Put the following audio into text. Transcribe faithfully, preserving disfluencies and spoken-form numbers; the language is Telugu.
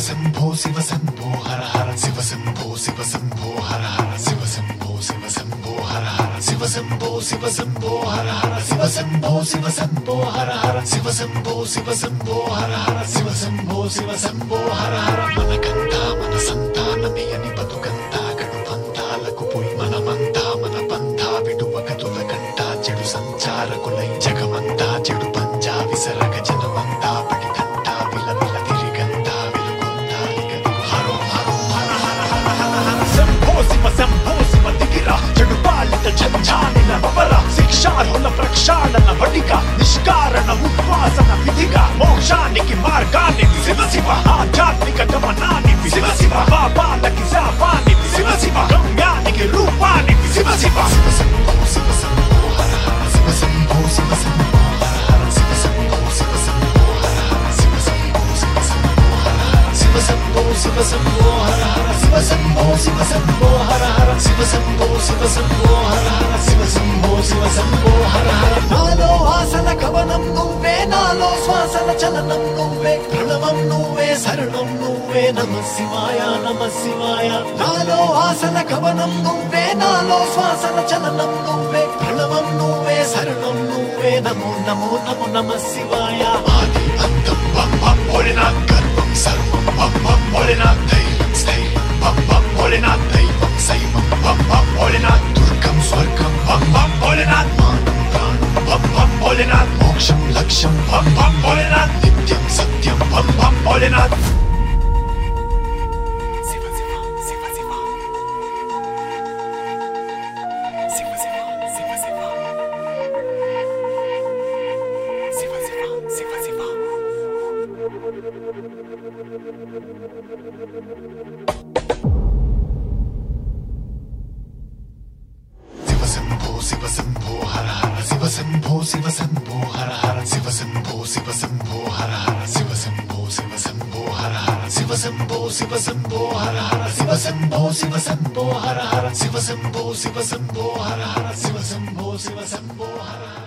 శంభో శివ శంభో హర హర శివ శంభో శివ శంభో హర హర శివ శంభో శివ శంభో హర హర శివ శంభో శివ శంభో హర హర శివ శంభో శివ శంభో హర హర శివ శంభో శివ శంభో హర హర శివ శంభో శివ శంభో హర హర మనకంతా మన సంతానమే అని బతుకంతా కడు పంతాలకు పోయి మనమంతా మన పంతా విడువకతుల కంటా చెడు సంచారకులై జగమంతా చెడు పంజా విసరగ జనమంతా పడి తంటా విల విల తిరిగంతా వెలుగొందాలిగ హరో హరో హర హర హర హర హర శంభో శివ శంభో శివ దిగిరా చెడు పాలిట ఝంఝానిల బవర శిక్షార్హుల ప్రక్షాళన బడిక నిష్కారణ ఉద్వాసన విధిగా మోక్షానికి మార్గానికి శివ శివ ఆధ్యాత్మిక గమనానికి శివ శివ పాపాలకి శాపానికి శివ శివ గమ్యానికి రూపానికి శివ శివ శివ శంభో శివ శంభో హర హర శివ శంభో శివ శంభో హర హర శివ శంభో శివ శంభో హర హర శివ శంభో శివ శంభో హర హర శివ శంభో శివ శంభో హర హర శివ శంభో శివ శంభో హర హర శివ శంభో శివ శంభో హర హర శివ శంభో శివ శంభో హర హర నాలో ఆసన కవనం నువ్వే నాలో శ్వాసల చలనం నువ్వే ప్రణవం నువ్వే శరణం నువ్వే నమ శివాయ నమ శివాయ నాలో ఆసన కవనం నువ్వే నాలో శ్వాసల చలనం నువ్వే ప్రణవం నువ్వే శరణం నువ్వే నమో నమో నమో నమ శివాయ ఆది అంతం బం బం భోలేనాథ్ గర్వం సర్వం బం బం భోలేనాథ్ ధైర్యం స్థైర్యం బం బం భోలేనాథ్ దైవం శైవం బం బం భోలేనాథ్ దుర్గం స్వర్గం బం బం భోలేనాథ్ మానం ప్రాణం బం బం భోలేనాథ్ మోక్షం లక్ష్యం బం బం భోలేనాథ్ నిత్యం సత్యం బం బం భోలేనాథ్ శివ శంభో హర హర శివ శంభో శివ శంభో హర హర శివ శంభో శివ శంభో హర హర శివ శంభో శివ శంభో హర హర శివ శంభో శివ శంభో హర హర శివ శంభో శివ శంభో హర హర శివ శంభో శివ శంభో హర హర శివ శంభో శివ శంభో హర హర